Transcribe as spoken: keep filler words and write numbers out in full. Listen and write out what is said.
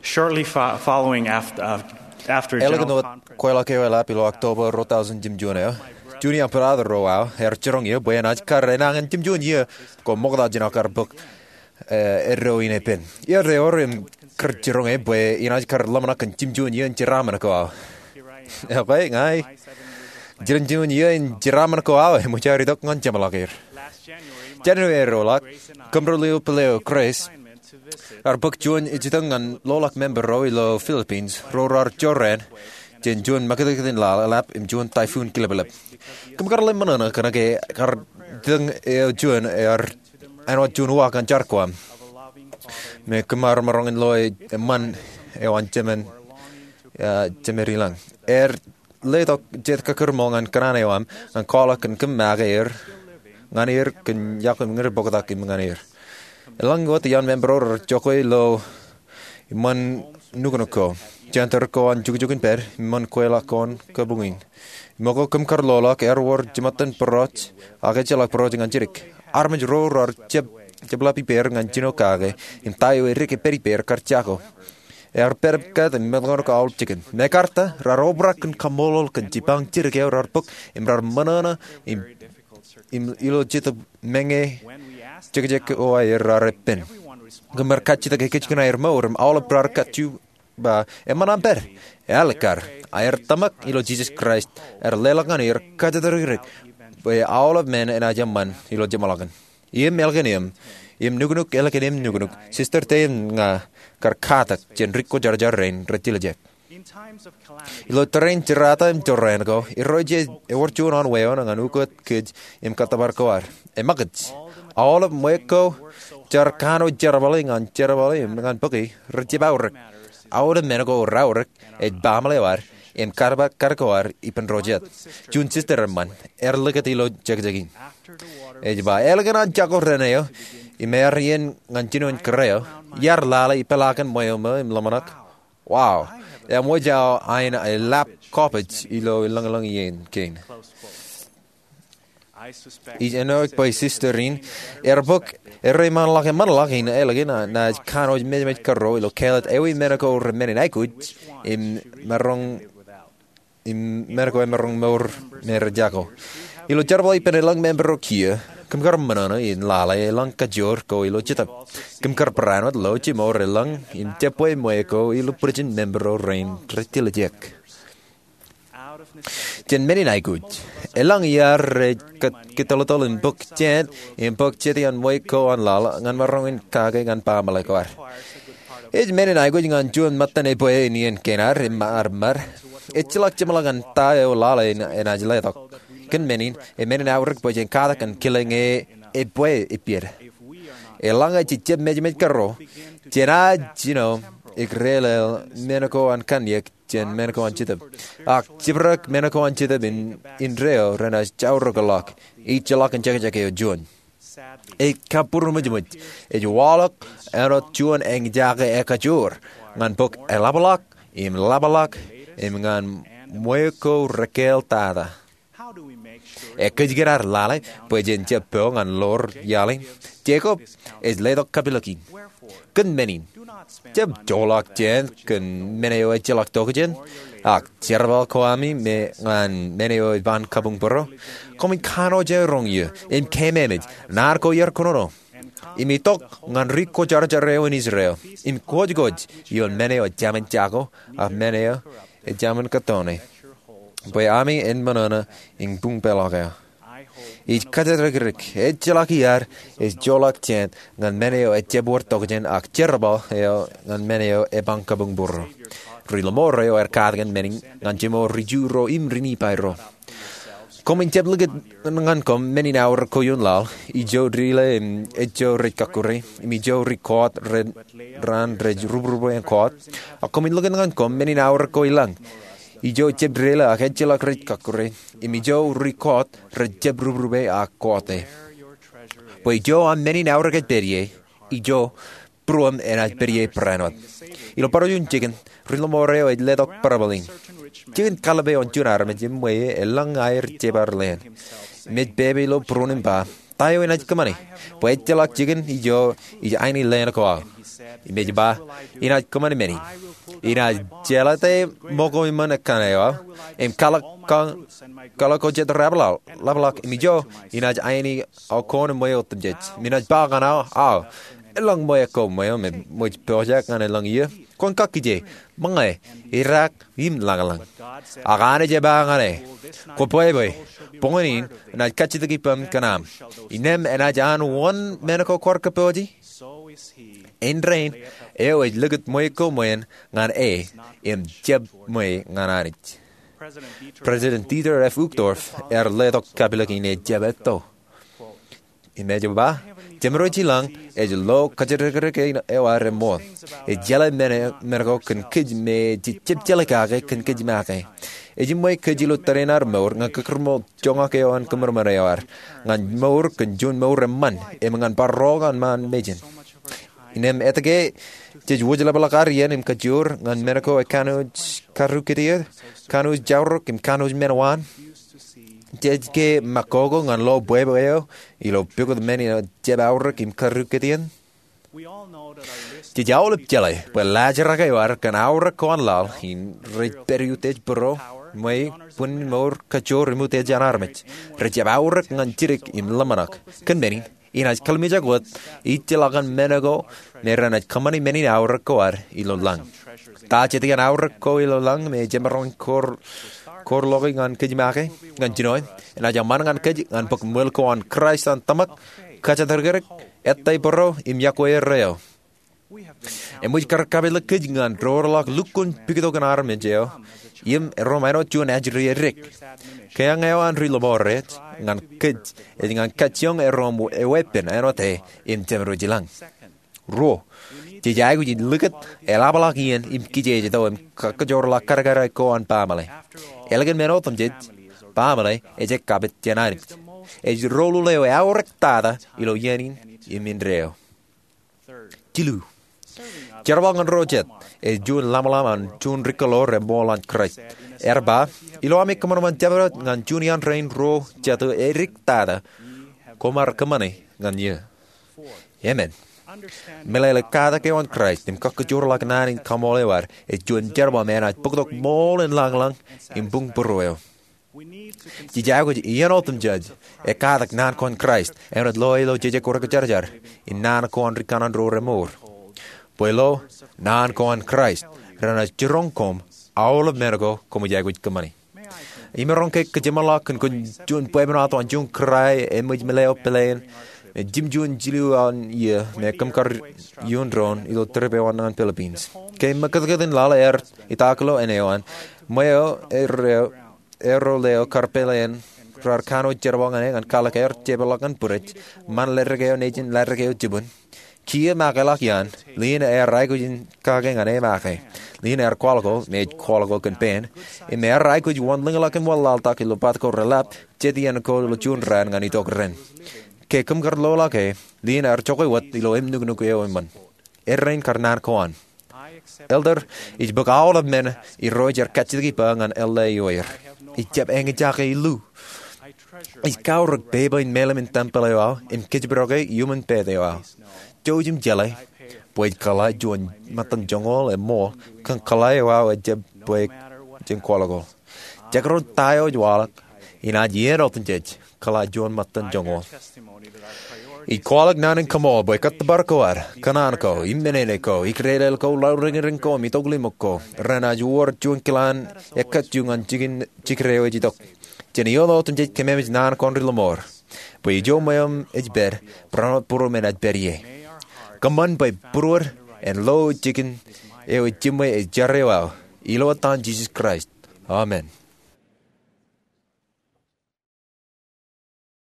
Shortly fo- following after, uh, after Elgan General nuot Conference, koila kewela pilo October rotausend Jim Juneo. Junior Parada Roau, her Cherongia, Buenach Karenang and Jim Junior, go Mogda Jinakar book Eroine pen. Yer the Orim Kercheronge, Bue, Inaj Karlamanak and Jim Junior and Jiramanako. Okay, I Jim Junior and Jiramanako, Muchari Dok on Jamalakir. January Rolak, Cumberleo Paleo Grace. Our book June Ijitung and Lolak member Roylo Philippines, Rorar Joran, Jen June Makadin La Lap, in June Typhoon Kilabalip. Come Carlin Manana, Kanake, Cardung Eo June, er, and what June walk and Jarquam. Make Kamar Marong and Lloyd, a man, Ewan Jemen, Jemerilang. Er, Leto Jet Kakurmong and Kananeam, and Kolak and Kamagair, Ganir, Kan Yakum Bogadak in Ganir. Along with the young member or Jokoi Lo, Man Nugunoko, Jantarko and Jugujukin Per, Man Quela Con Kabungin. Mogo Kum Carlola, Airwar, Jimatan Perot, Agachala Projing and Jirik, Armage Roar or Jeb Jeblapi Per and Gino Kage, in Tayo Ricky Periper Carchaco. Air Percat and Melgorka Owl Chicken. Mekarta, Rarobrak and Kamolo can Jipang Jirik or book in Ramanana in Ilogita Menge. Jek o ay rarpen. Gamar kachita ke kitchen air morum all of brar katu ba emanamper. Elkar air tamak ilo Jesus Christ er lelagan air katadrik. By all of men and ajaman ilo jamalagan. Im elganium im nugunuk elganim nugunuk sister tem nga karkatak jenrico jarjar rain retilajek. Ilo terrain tirata im torrengo iroje eworchun on way on an ukot kids im katabarkoar. Emagats. All of Mweko, Jarcano, Jerabaling, and Jerabalim, and Bookie, Richibauric, out of Menago, Rauric, a Bamalewar, in Carba Carcoar, Ipan Roget, June Sisterman, Erlicatilo Jagjagin. Age by Elegant Jaco Reneo, Imerian, Gantino and Correo, Yar Lala, Pelacan, Moyoma, in Lamanak. Wow, and Moja, I'm a lap cottage, Ilo, Langalang Yen, Kane. Is enough by sisterin. Er book, er man like a man like in Elegina, Naj Cano Medmet Carro, located every medical remaining I could in Marong in Merco and Marong Mor Merjaco. Ilo Jarboy pen a long member of here, Kumkar Manana in Lala, a long cajor, go ilogita. Kumkar Prano, Lochi more a long in Tepoe Moeco, illuprigent member of rain, Retilajek. Jen many I good. A long year, Kitalotol in book jet, in book jetty and Waco and Lala, and Marong in Kage and Pamalaquar. It's many I good on June Matane Poe in Kenar in Marmar. It's like Jamalang and Tayo Lala in Ajletok. Can many, a many hour boy in Kadak and killing a a boy a pier. A long I chip measurement carro. Jenad, you know, Ikrele, Menaco and Kanyak. Jen Menaco and Chittab. Ah, Chibrak, Menaco and Chittab in in Reo, Renas Chowrogalok, each a lock and Jackake of June. A Capurumujumut, a Wallach, and a June and Jacka Ekajur, man book a Labalak, im Labalak, im Gan Moeco Raquel Tada. A Kajigar Lale, Pojen Japong and Lord Yalling. Jacob is Ledok Kabilaki. Good many. Jeb Jolak Jen, can Meneo Jelak Dogajen, Ak Jerbal Koami, me and Meneo Van Kabungboro, coming Kano Jerong you, in Kememid, Narco Yerkono. Imitok, Nanrico Jarjareo in Israel, in Kojgoj, you and Meneo Jamen Jago, of Meneo, a Jamen Catone. By Ami in Manana, in Bumbelaga. Each Katagrik, a Jalakiar, is Jolak Chen, and Meneo a Jebor Togajen, Ak Jerbal, and Meneo a Bankabungboro. Rilomore or Cargan Menning, and Jimo Rijuro Imrini Pyro. Coming Jebligate Nankom, many hour Koyun Lal, Ijo Drille, Ejo Rikakure, Imijo Record, Red Ran, Red Rubro and Court, a coming looking Nankom, many hour Koilang. Ijo Jebrela, a Hedgela Rikakure, Imijo Record, Red Jebrube a Cote. Poi Joe and many hour get Berie, Ijo, Pruam and I Berie Pranot. Il Parayun chicken, Rilomore, a Ledok Paraboling. Chicken Calabe on Junarme, Jim Way, a long air Jebar Lane. Mid baby lo prunim ba, tayo inaj kamani. Boy jalak jigen ijo ijo aini lena ko. Image ba inaj kamani meni. Inaj jelate mogo imana kaneo. Em kalak kan kalak ko jet rabla. Lablak imijo inaj aini au kon moyo tumjet. Minaj ba kana au. Elang moya ko moyo me moj project ngane lang ye. Kon kakije mangai Iraq im langalang. Agane je ba ngane. Ko boy boy. Pongonin na kachitagi pam kanam. Inem enaj an one menako korka poji. In rain, eo is lugat moy ko moyen ngan e im jeb moy nganarich. President Dieter F. Uchtdorf er ledok kabilagin e jebetto. Image ba? Jemroji lang e lo kajarake ewa remo. E jela mene mergo kan kij me jib jelakage kan kij make. E jimoy kajilo tarenar maur nga kakrmo jonga kewan kamarmarewar. Ngan maur kan jun maur man e ngan parrogan man mejen. Inem etage jej wujala balakarian im kajur ngan merko e kanuj karukidia kanuj jawrok im kanuj menawan. Jej ke makogo ngan lo buebeo y lo pico de meni jeb aurek im karukedian. Jej aulip jale, pues lajara kayar kan aurek kon lal in rej periutej bro mai pun mor kachor imute janarmech. Rej aurek ngan jirik im lamanak. Kan meni inaj kalmija got itelagan menago neranaj kamani meni aurek koar ilo lang. Ta jetigan aurek ko ilo lang me jemeron kor kor logi ngan kejimake ngan jinoy na jaman ngan kej ngan pok mul ko an Christ an tamak kacha tergerek etay boro im yakwe reo emuj kar kabel kej ngan rorlak lukun pikito kan arme jeo im romano jun ajri rik kaya ngayo an riloboret ngan kej ngan kachong erom e weapon anote im temro jilang ro Jijai ku jid lukat elabalakian im kije jito im kakajor la karagara ko an pamale. Elegan menotam jid pamale ejek kabit janarit. Ej rolu leo aurek tada ilo yenin im indreo. Jilu. Jarwangan rojet e jun lamalaman jun rikolor e molan Christ. Erba ilo amik kemanaman jabarat ngan junian rain ro jatuh erik tada komar kemane ngan ye. Amen. Melele kada ke on Christ im kakajur lak nanin kamolewar e jun jarwa mena pokdok mol en lang lang im bung poroyo. Jijago ian otum judge e kada nan kon Christ en od loilo jeje korka jarjar in nan kon rikanan ro remor. Poilo nan kon Christ rana jirongkom all of menago como jago kamani. Imeron ke kejemalak kun jun puebnato an jun cry e muj meleo pelen Jim Jun Jilu an ye me kam kar yun dron ilo trepe wan an Philippines. Kay makatkatin lala er itaklo enewan mayo er ero leo karpelen rarkano jerwangane an kalak er jebelakan puret man lergeo nejin lergeo jibun. Kia makalak yan lina er raigo jin kageng ane make. Lina er kwalgo me kwalgo kan pen. E me er raigo juan lingalakan walal takilo patko relap jeti an ko lo jun ran ngani ren. Ke kum kar lola ke lina ar chokoy wat ilo em nug nug yo man errain karnar koan elder is book all of men I roger katchigi pangan ella yoyer I jab enge jake lu is kauruk beba in melem in temple yo in kijbroge human pede yo jojim jale boy kala jon matan jongol e mo kan kala yo e jab boy jin kwalago jagro tayo jwalak ina jero tunjej kala jon matan jongol I kwalag nanin kamo boy kat barkoar kananko immeneko ikrelel ko lauringen ko mitoglimoko rana juor jun kilan ekat jungan jigin jikreo jidok jeniolo tunje kememij nan konrilomor boy jo mayam ejber pranot puro menat berie kaman boy purur and low jigin e jimwe e jarrewa ilo tan Jesus Christ amen.